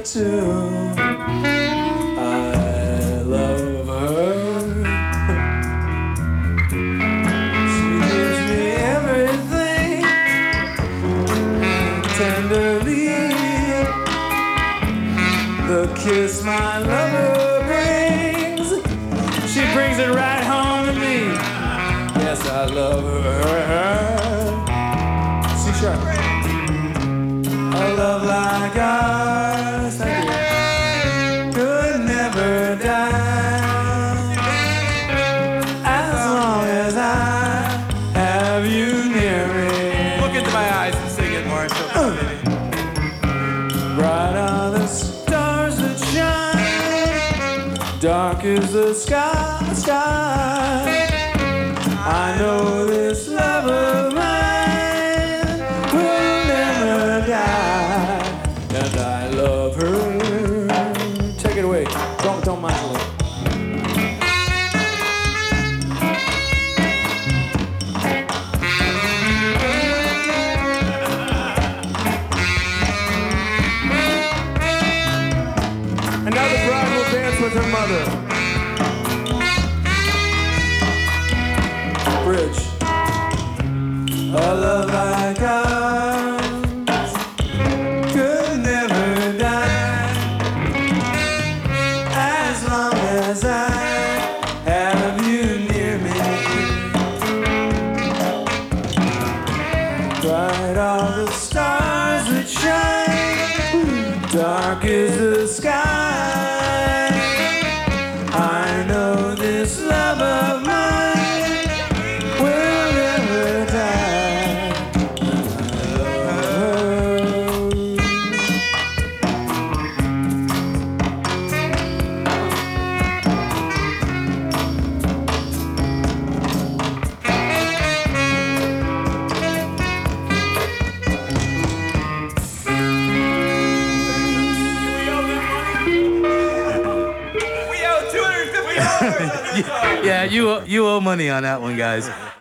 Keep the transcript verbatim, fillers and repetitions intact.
too. I love her. She gives me everything tenderly. The kiss my lover brings, she brings it right home to me. Yes, I love her. C sharp. A love like ours, thank you, could never die. As long as I have you near me. Look into my eyes and sing it, Marshall. Uh. Bright are the stars that shine, dark is the sky, sky. I know this love of mine will never die, and I love her. Take it away. Don't, don't mind me. And now the bride will dance with her mother. Bridge. A love like ours could never die, as long as I have you near me. Bright are the stars that shine, dark is the sky. I know this love of mine will never die. I love her. We owe two hundred fifty dollars. Yeah, you you owe money on that one, guys.